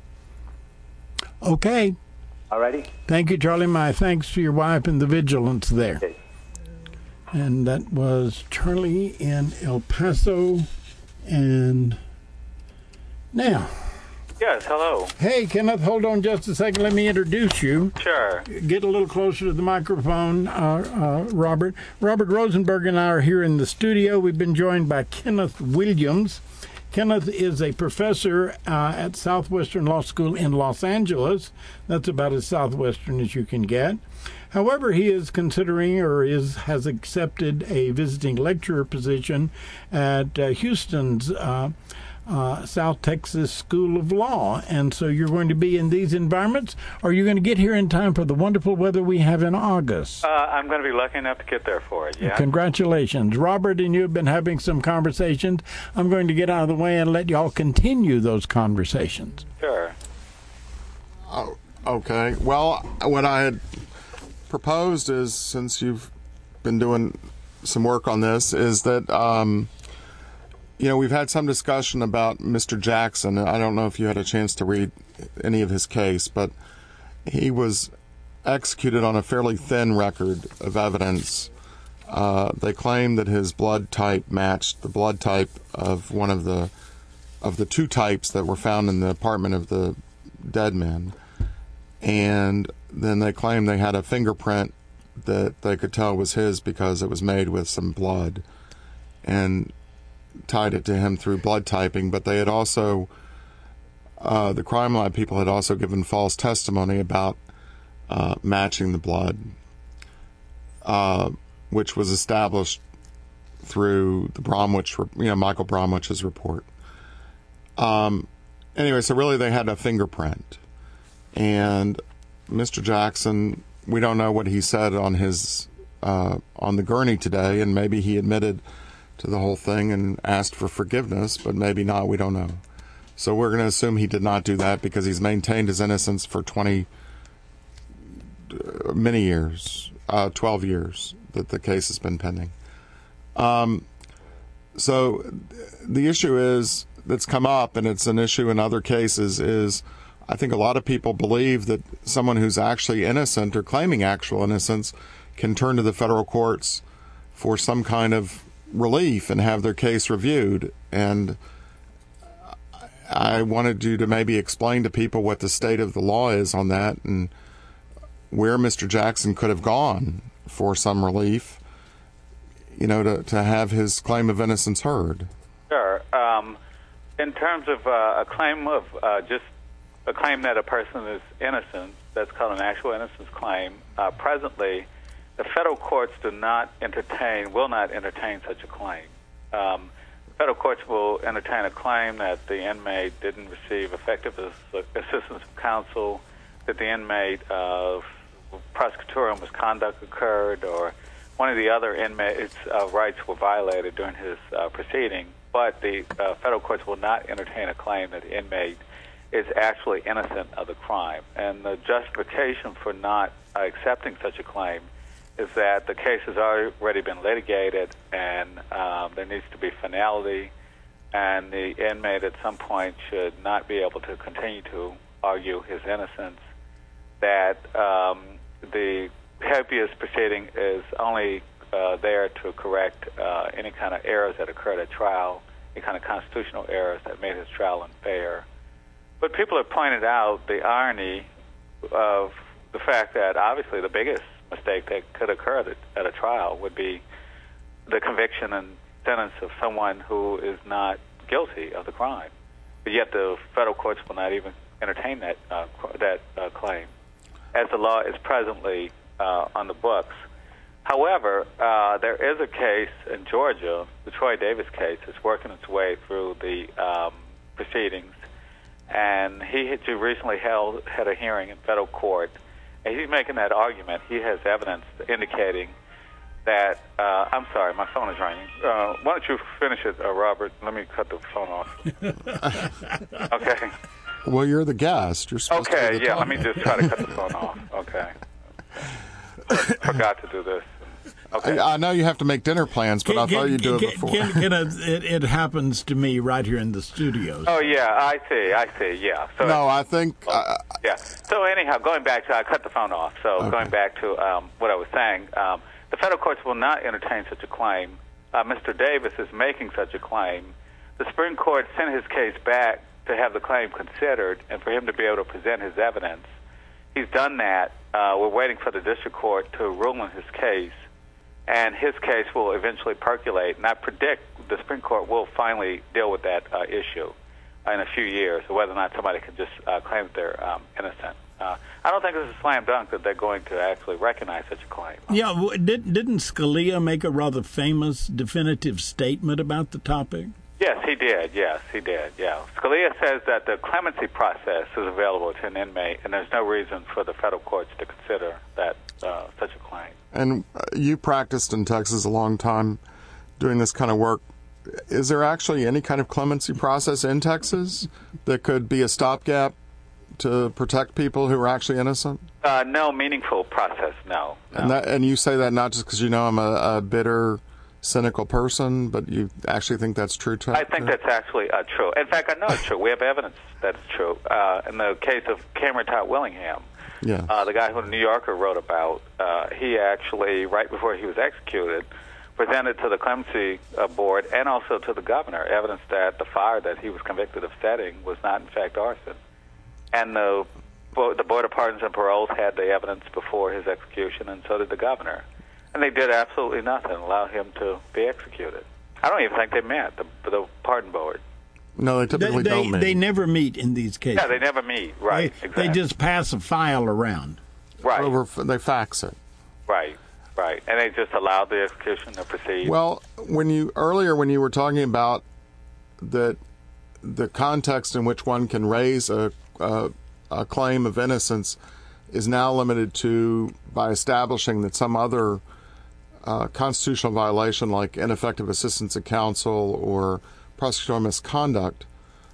Speaker 4: Okay.
Speaker 6: All righty.
Speaker 4: Thank you, Charlie. My thanks to your wife and the vigilance there.
Speaker 6: Okay.
Speaker 4: And that was Charlie in El Paso. And now...
Speaker 7: Yes, hello.
Speaker 4: Hey, Kenneth, hold on just a second. Let me introduce you.
Speaker 7: Sure.
Speaker 4: Get a little closer to the microphone, Robert. Robert Rosenberg and I are here in the studio. We've been joined by Kenneth Williams. Kenneth is a professor at Southwestern Law School in Los Angeles. That's about as southwestern as you can get. However, he is considering has accepted a visiting lecturer position at Houston's South Texas School of Law. And so you're going to be in these environments, or are you going to get here in time for the wonderful weather we have in August?
Speaker 7: I'm going to be lucky enough to get there for it, yeah.
Speaker 4: Congratulations. Robert and you have been having some conversations. I'm going to get out of the way and let y'all continue those conversations.
Speaker 7: Sure.
Speaker 2: Oh, okay. Well, what I had proposed is, since you've been doing some work on this, is that we've had some discussion about Mr. Jackson. I don't know if you had a chance to read any of his case, but he was executed on a fairly thin record of evidence. They claim that his blood type matched the blood type of one of the two types that were found in the apartment of the dead men. And then they claim they had a fingerprint that they could tell was his because it was made with some blood, and tied it to him through blood typing. But they had also, the Crime Lab people had also given false testimony about matching the blood, which was established through the Bromwich, Michael Bromwich's report. Anyway, so really they had a fingerprint. And Mr. Jackson, we don't know what he said on his on the gurney today, and maybe he admitted to the whole thing and asked for forgiveness, but maybe not. We don't know. So we're going to assume he did not do that because he's maintained his innocence for many years, 12 years that the case has been pending. So the issue is that's come up, and it's an issue in other cases, is I think a lot of people believe that someone who's actually innocent or claiming actual innocence can turn to the federal courts for some kind of relief and have their case reviewed. And I wanted you to maybe explain to people what the state of the law is on that and where Mr. Jackson could have gone for some relief, to have his claim of innocence heard.
Speaker 7: Sure. In terms of a claim of just a claim that a person is innocent, that's called an actual innocence claim. Presently, the federal courts will not entertain such a claim. Federal courts will entertain a claim that the inmate didn't receive effective assistance of counsel, that the inmate prosecutorial misconduct occurred, or one of the other inmates' rights were violated during his proceeding. But the federal courts will not entertain a claim that the inmate is actually innocent of the crime. And the justification for not accepting such a claim is that the case has already been litigated, and there needs to be finality, and the inmate at some point should not be able to continue to argue his innocence, that the habeas proceeding is only there to correct any kind of errors that occurred at trial, any kind of constitutional errors that made his trial unfair. But people have pointed out the irony of the fact that obviously the biggest mistake that could occur at a trial would be the conviction and sentence of someone who is not guilty of the crime. But yet the federal courts will not even entertain that claim, as the law is presently on the books. However, there is a case in Georgia, the Troy Davis case, that's working its way through the proceedings, and he had recently had a hearing in federal court, and he's making that argument. He has evidence indicating that, I'm sorry, my phone is ringing. Why don't you finish it, Robert? Let me cut the phone off. Okay.
Speaker 2: Well, you're the guest. You're supposed to be the
Speaker 7: let me just try to cut the phone off. Okay. Forgot to do this. Okay.
Speaker 2: I know you have to make dinner plans, but I thought you'd do it before.
Speaker 4: It happens to me right here in the studios.
Speaker 7: Oh, yeah, I see, yeah. So,
Speaker 2: no, I think...
Speaker 7: yeah. So anyhow, going back to... I cut the phone off. So okay. Going back to what I was saying, the federal courts will not entertain such a claim. Mr. Davis is making such a claim. The Supreme Court sent his case back to have the claim considered and for him to be able to present his evidence. He's done that. We're waiting for the district court to rule on his case, and his case will eventually percolate. And I predict the Supreme Court will finally deal with that issue in a few years, whether or not somebody can just claim that they're innocent. I don't think it's a slam dunk that they're going to actually recognize such a claim.
Speaker 4: Yeah, didn't Scalia make a rather famous definitive statement about the topic?
Speaker 7: Yes, he did. Yeah. Scalia says that the clemency process is available to an inmate, and there's no reason for the federal courts to consider that such a claim.
Speaker 2: And you practiced in Texas a long time doing this kind of work. Is there actually any kind of clemency process in Texas that could be a stopgap to protect people who are actually innocent?
Speaker 7: No meaningful process, no.
Speaker 2: And you say that not just because you know I'm a bitter, cynical person, but you actually think that's true, too?
Speaker 7: I think that's actually true. In fact, I know it's true. We have evidence that it's true. In the case of Cameron Todd Willingham, the guy who the New Yorker wrote about, he actually, right before he was executed, presented to the clemency board and also to the governor evidence that the fire that he was convicted of setting was not, in fact, arson. And the Board of Pardons and Paroles had the evidence before his execution, and so did the governor. And they did absolutely nothing, allow him to be executed. I don't even think they met, the pardon board.
Speaker 2: No, they typically don't meet.
Speaker 4: They never meet in these cases.
Speaker 7: Yeah, they never meet, right.
Speaker 4: They just pass a file around.
Speaker 7: Right.
Speaker 2: They fax it.
Speaker 7: Right. And they just allowed the execution to proceed.
Speaker 2: Well, when you were talking about the context in which one can raise a claim of innocence is now limited to by establishing that some other constitutional violation like ineffective assistance of counsel or prosecutorial misconduct,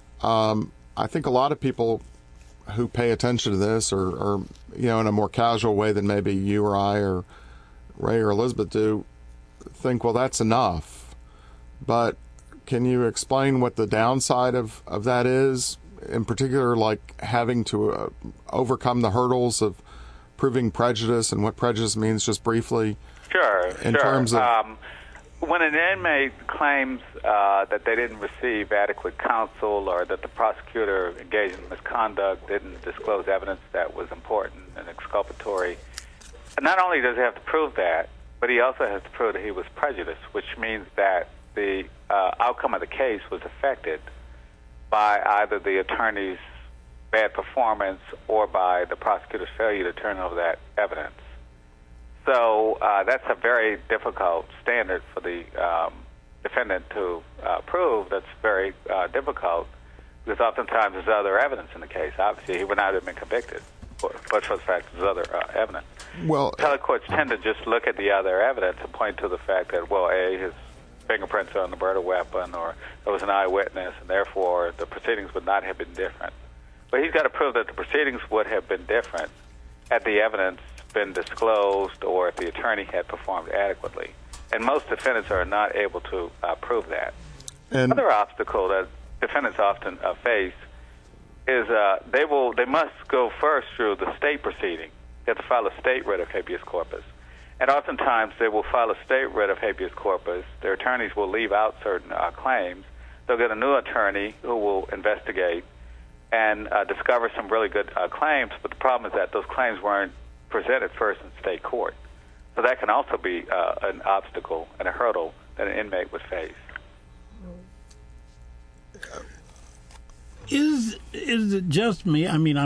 Speaker 2: I think a lot of people who pay attention to this or in a more casual way than maybe you or I or Ray or Elizabeth do think, well, that's enough. But can you explain what the downside of that is? In particular, like having to overcome the hurdles of proving prejudice and what prejudice means, just briefly.
Speaker 7: Sure.
Speaker 2: In terms of
Speaker 7: when an inmate claims that they didn't receive adequate counsel or that the prosecutor engaged in misconduct, didn't disclose evidence that was important and exculpatory, not only does he have to prove that, but he also has to prove that he was prejudiced, which means that the outcome of the case was affected by either the attorney's bad performance or by the prosecutor's failure to turn over that evidence. So that's a very difficult standard for the defendant to prove. That's very difficult because oftentimes there's other evidence in the case. Obviously, he would not have been convicted, but for the fact there's other evidence.
Speaker 2: Well,
Speaker 7: appellate courts tend to just look at the other evidence and point to the fact that, well, A, his fingerprints on the murder weapon, or there was an eyewitness, and therefore the proceedings would not have been different. But he's got to prove that the proceedings would have been different had the evidence been disclosed or if the attorney had performed adequately. And most defendants are not able to prove that. Another obstacle that defendants often face is they must go first through the state proceeding. They have to file a state writ of habeas corpus. And oftentimes they will file a state writ of habeas corpus. Their attorneys will leave out certain claims. They'll get a new attorney who will investigate and discover some really good claims, but the problem is that those claims weren't presented first in state court. So that can also be an obstacle and a hurdle that an inmate would face.
Speaker 4: Is it just me? I mean,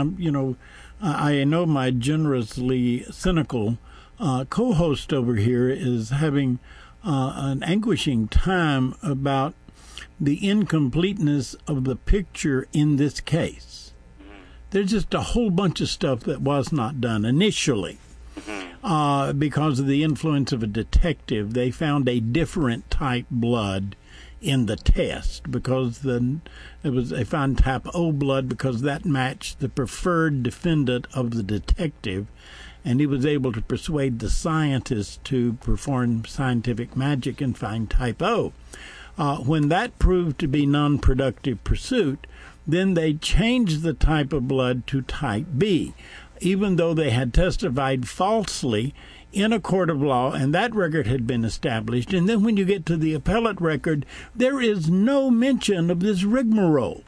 Speaker 4: I know my generously cynical co-host over here is having an anguishing time about the incompleteness of the picture in this case. There's just a whole bunch of stuff that was not done initially because of the influence of a detective. They found a different type blood in the test because they found type O blood because that matched the preferred defendant of the detective, and he was able to persuade the scientists to perform scientific magic and find type O. When that proved to be non-productive pursuit, then they changed the type of blood to type B, even though they had testified falsely in a court of law, and that record had been established. And then when you get to the appellate record, there is no mention of this rigmarole.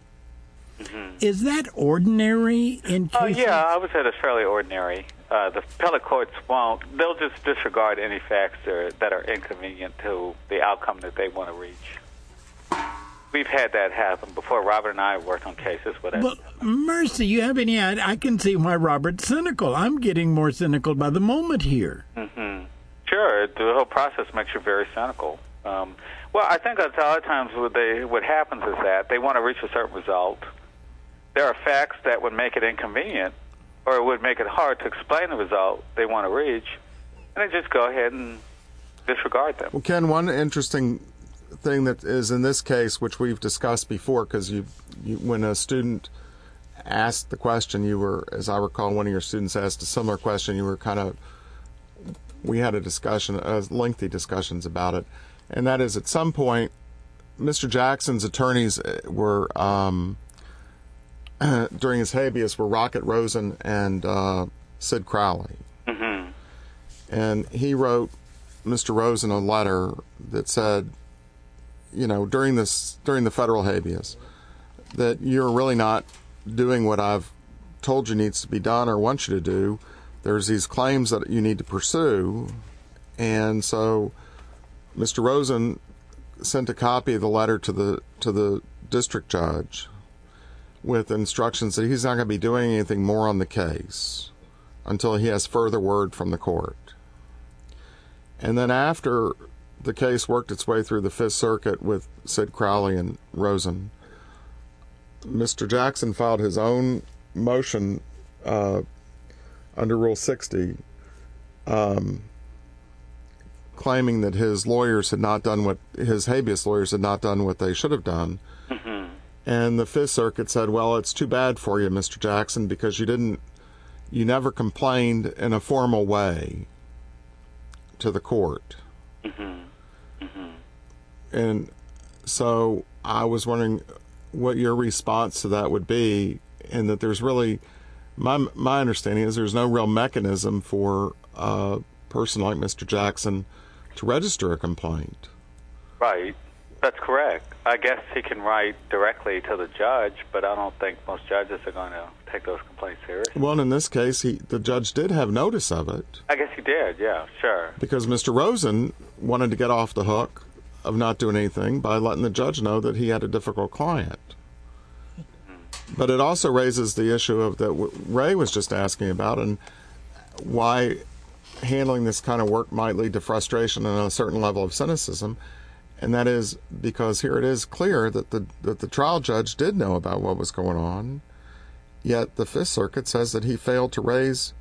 Speaker 4: Is that ordinary in cases?
Speaker 7: Yeah, I would say that's fairly ordinary. The appellate courts won't. They'll just disregard any facts that are inconvenient to the outcome that they want to reach. We've had that happen before. Robert and I have worked on cases with it.
Speaker 4: But mercy, you have any idea? I can see why Robert's cynical. I'm getting more cynical by the moment here.
Speaker 7: Sure, the whole process makes you very cynical. Well, I think a lot of times what happens is that they want to reach a certain result. There are facts that would make it inconvenient or it would make it hard to explain the result they want to reach, and they just go ahead and disregard them.
Speaker 2: Well, Ken, one interesting thing that is in this case, which we've discussed before, because you when a student asked the question, you were, as I recall, one of your students asked a similar question, you were we had a discussion, lengthy discussions about it, and that is at some point, Mr. Jackson's attorneys were, during his habeas, were Rocket Rosen and Sid Crowley. And he wrote Mr. Rosen a letter that said, during the federal habeas, that you're really not doing what I've told you needs to be done or want you to do. There's these claims that you need to pursue. And so Mr. Rosen sent a copy of the letter to the district judge with instructions that he's not going to be doing anything more on the case until he has further word from the court. And then after the case worked its way through the Fifth Circuit with Sid Crowley and Rosen, Mr. Jackson filed his own motion under Rule 60, claiming that his lawyers had not done his habeas lawyers had not done what they should have done. And the Fifth Circuit said, well, it's too bad for you, Mr. Jackson, because you never complained in a formal way to the court. And so I was wondering what your response to that would be, and that there's really, my understanding is there's no real mechanism for a person like Mr. Jackson to register a complaint.
Speaker 7: Right. That's correct. I guess he can write directly to the judge, but I don't think most judges are going to take those complaints seriously.
Speaker 2: Well, in this case, the judge did have notice of it.
Speaker 7: I guess he did, yeah, sure.
Speaker 2: Because Mr. Rosen wanted to get off the hook of not doing anything by letting the judge know that he had a difficult client. But it also raises the issue of that Ray was just asking about, and why handling this kind of work might lead to frustration and a certain level of cynicism. And that is because here it is clear that the trial judge did know about what was going on, yet the Fifth Circuit says that he failed to raise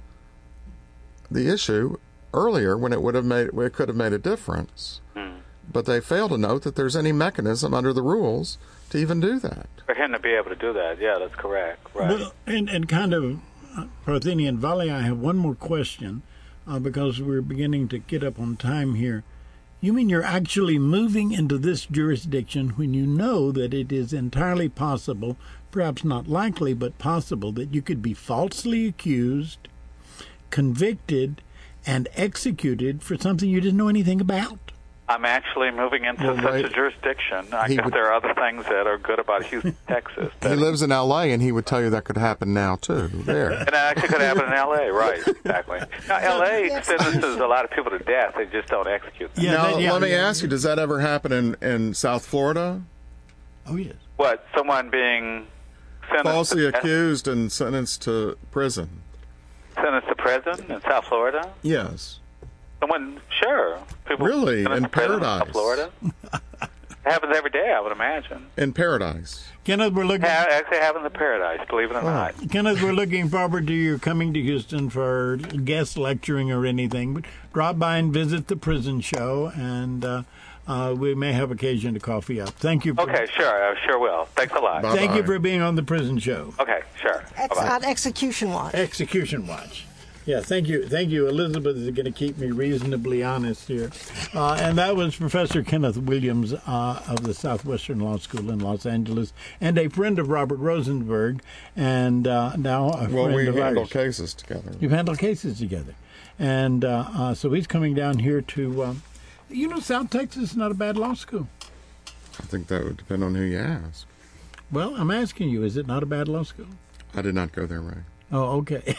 Speaker 2: the issue earlier when it could have made a difference. But they fail to note that there's any mechanism under the rules to even do that.
Speaker 7: For him to be able to do that, yeah, that's correct. Right.
Speaker 4: Well, and kind of, Parthenian Valley, I have one more question, because we're beginning to get up on time here. You mean you're actually moving into this jurisdiction when you know that it is entirely possible, perhaps not likely, but possible, that you could be falsely accused, convicted, and executed for something you didn't know anything about?
Speaker 7: I'm actually moving into such a jurisdiction. I guess there are other things that are good about Houston, Texas.
Speaker 2: He lives in L.A., and he would tell you that could happen now, too, there.
Speaker 7: And it actually could happen in L.A., right, exactly. Now, L.A. sentences a lot of people to death. They just don't execute them.
Speaker 2: Let me ask you, does that ever happen in South Florida?
Speaker 4: Oh, yes.
Speaker 7: What, someone being sentenced
Speaker 2: falsely accused and sentenced to prison?
Speaker 7: Sentenced to prison in South Florida?
Speaker 2: Yes.
Speaker 7: Someone, sure. People
Speaker 2: really? In Paradise?
Speaker 7: In Florida? It happens every day, I would imagine.
Speaker 2: In Paradise?
Speaker 4: Kenneth, we're looking...
Speaker 7: Actually happens in Paradise, believe it or not.
Speaker 4: Kenneth, we're looking forward to your coming to Houston for guest lecturing or anything. But drop by and visit the prison show, and we may have occasion to coffee up. Thank you.
Speaker 7: Okay, sure. I sure will. Thanks a lot.
Speaker 2: Bye-bye.
Speaker 4: Thank you for being on the prison show.
Speaker 7: Okay, sure.
Speaker 3: On Execution Watch.
Speaker 4: Execution Watch. Yeah, thank you. Thank you. Elizabeth is going to keep me reasonably honest here. And that was Professor Kenneth Williams of the Southwestern Law School in Los Angeles, and a friend of Robert Rosenberg, and now a friend of ours.
Speaker 2: Well, we handle cases together.
Speaker 4: You've handled cases together. And so he's coming down here to, South Texas is not a bad law school.
Speaker 2: I think that would depend on who you ask.
Speaker 4: Well, I'm asking you, is it not a bad law school?
Speaker 2: I did not go there, Ray.
Speaker 4: Oh, okay.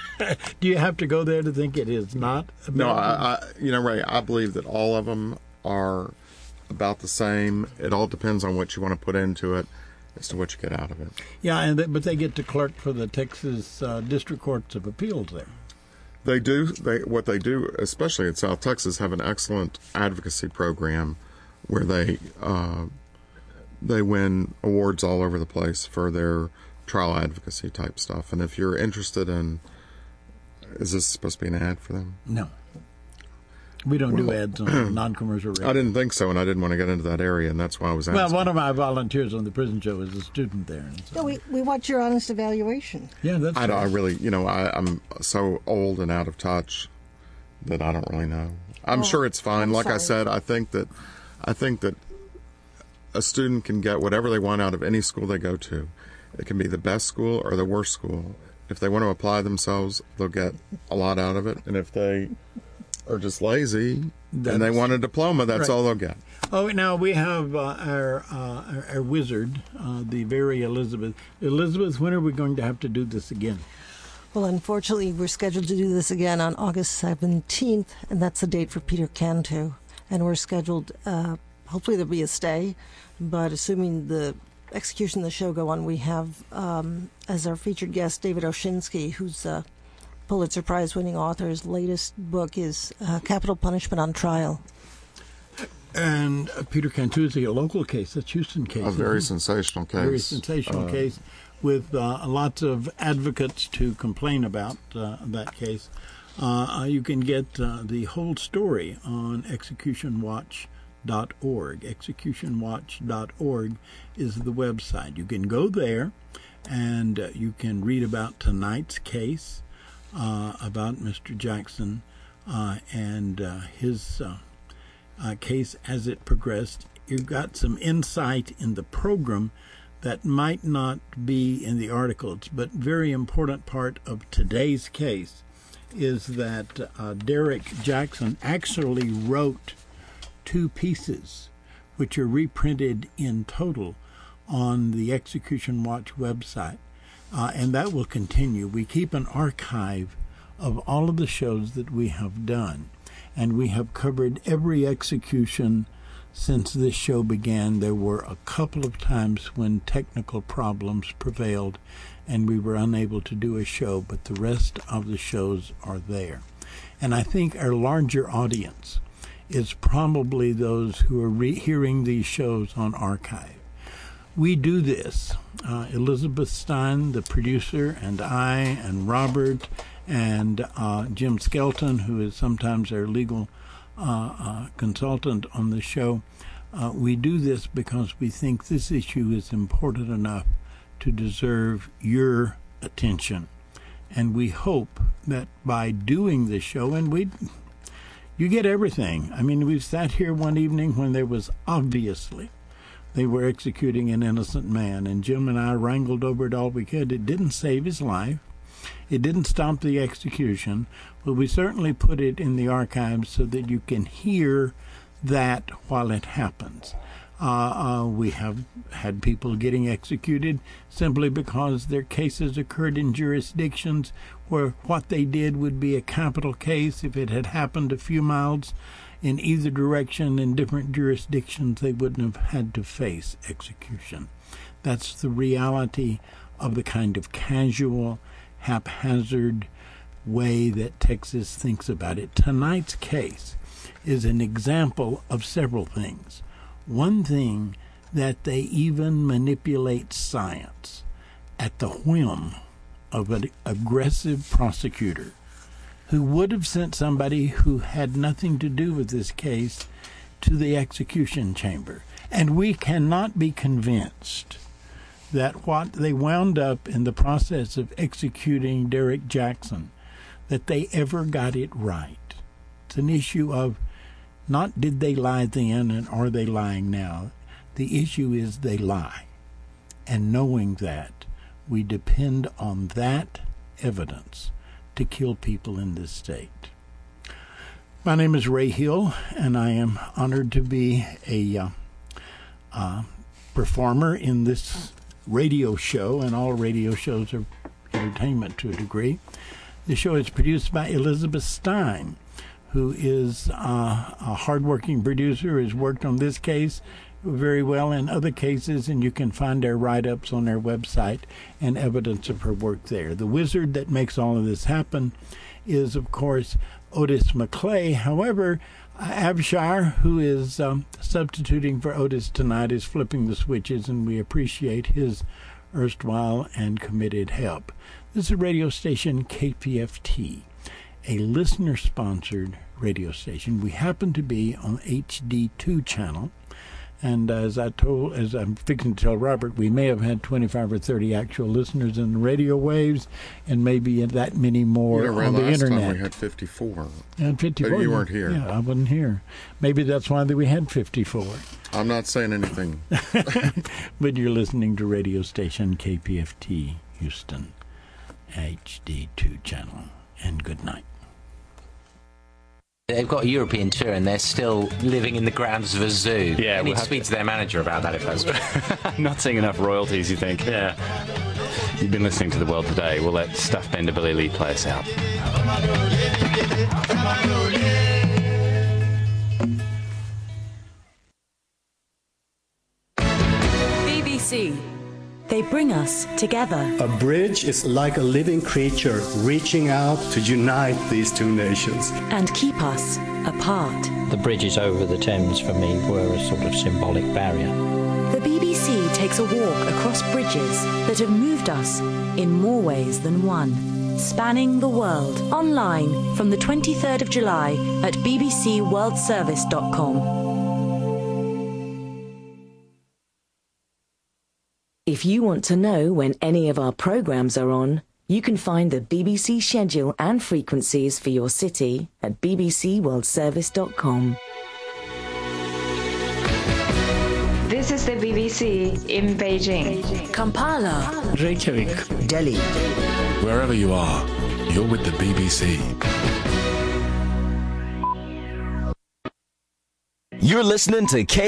Speaker 4: Do you have to go there to think it is not?
Speaker 2: No, Ray, I believe that all of them are about the same. It all depends on what you want to put into it as to what you get out of it.
Speaker 4: Yeah, but they get to clerk for the Texas District Courts of Appeals there.
Speaker 2: They do. What they do, especially in South Texas, have an excellent advocacy program where they win awards all over the place for their trial advocacy type stuff. And if you're interested in... Is this supposed to be an ad for them?
Speaker 4: No. We don't do ads on non-commercial radio.
Speaker 2: I didn't think so, and I didn't want to get into that area, and that's why I was asking.
Speaker 4: Well, one of my volunteers on the prison show is a student there.
Speaker 3: No, we want your honest evaluation.
Speaker 4: Yeah, that's right.
Speaker 2: I really, I'm so old and out of touch that I don't really know. I'm sure it's fine. Like I said, I think that a student can get whatever they want out of any school they go to. It can be the best school or the worst school. If they want to apply themselves, they'll get a lot out of it. And if they are just lazy and they want a diploma, that's all they'll get.
Speaker 4: Oh, now we have our wizard, the very Elizabeth. Elizabeth, when are we going to have to do this again?
Speaker 3: Well, unfortunately, we're scheduled to do this again on August 17th, and that's the date for Peter Cantu. And we're scheduled, hopefully there'll be a stay, but assuming the execution of the show go on, we have as our featured guest David Oshinsky, who's a Pulitzer Prize-winning author. His latest book is Capital Punishment on Trial.
Speaker 4: And Peter Cantu is a local case, a Houston case.
Speaker 2: A very sensational case.
Speaker 4: Very sensational case with lots of advocates to complain about that case. You can get the whole story on executionwatch.org. Executionwatch.org is the website. You can go there and you can read about tonight's case, about Mr. Jackson and his case as it progressed. you've got some insight in the program that might not be in the articles, but very important part of today's case is that Derek Jackson actually wrote 2 pieces which are reprinted in total on the Execution Watch website, and that will continue. We keep an archive of all of the shows that we have done, and we have covered every execution since this show began. There were a couple of times when technical problems prevailed and we were unable to do a show, but the rest of the shows are there. And I think our larger audience is probably those who are hearing these shows on archive. We do this. Elizabeth Stein, the producer, and I, and Robert, and Jim Skelton, who is sometimes our legal consultant on the show. We do this because we think this issue is important enough to deserve your attention. And we hope that by doing this show, and you get everything. I mean, we've sat here one evening when there was obviously they were executing an innocent man, and Jim and I wrangled over it all we could. It didn't save his life. It didn't stop the execution, but we certainly put it in the archives so that you can hear that while it happens. We have had people getting executed simply because their cases occurred in jurisdictions where what they did would be a capital case. If it had happened a few miles in either direction in different jurisdictions, they wouldn't have had to face execution. That's the reality of the kind of casual, haphazard way that Texas thinks about it. Tonight's case is an example of several things. One thing, that they even manipulate science at the whim of an aggressive prosecutor who would have sent somebody who had nothing to do with this case to the execution chamber. And we cannot be convinced that what they wound up in the process of executing Derek Jackson, that they ever got it right. It's an issue of not did they lie then and are they lying now. The issue is they lie. And knowing that, we depend on that evidence to kill people in this state. My name is Ray Hill, and I am honored to be a performer in this radio show, and all radio shows are entertainment to a degree. The show is produced by Elizabeth Stein, who is a hardworking producer, has worked on this case very well in other cases, and you can find our write-ups on our website and evidence of her work there. The wizard that makes all of this happen is, of course, Otis McClay. However, Abshire, who is substituting for Otis tonight, is flipping the switches, and we appreciate his erstwhile and committed help. This is radio station KPFT, a listener-sponsored radio station. We happen to be on HD2 channel, and as I'm fixing to tell Robert, we may have had 25 or 30 actual listeners in the radio waves, and maybe that many more on the internet.
Speaker 2: Last time we had 54.
Speaker 4: And 54.
Speaker 2: But you weren't here.
Speaker 4: Yeah, I wasn't here. Maybe that's why we had 54.
Speaker 2: I'm not saying anything.
Speaker 4: But you're listening to radio station KPFT Houston, HD2 channel, and good night.
Speaker 8: They've got a European tour and they're still living in the grounds of a zoo.
Speaker 9: Yeah,
Speaker 8: I need to speak to their manager about that if that's true.
Speaker 9: Not seeing enough royalties, you think? Yeah. You've been listening to The World Today. We'll let Stuff Bender Billy Lee play us out.
Speaker 10: BBC. They bring us together.
Speaker 11: A bridge is like a living creature reaching out to unite these two nations.
Speaker 10: And keep us apart.
Speaker 12: The bridges over the Thames for me were a sort of symbolic barrier.
Speaker 10: The BBC takes a walk across bridges that have moved us in more ways than one. Spanning the world. Online from the 23rd of July at bbcworldservice.com. If you want to know when any of our programs are on, you can find the BBC schedule and frequencies for your city at bbcworldservice.com.
Speaker 13: is the BBC in Beijing.
Speaker 10: Kampala.
Speaker 14: Reykjavik.
Speaker 3: Delhi.
Speaker 15: Wherever you are, you're with the BBC.
Speaker 1: You're listening to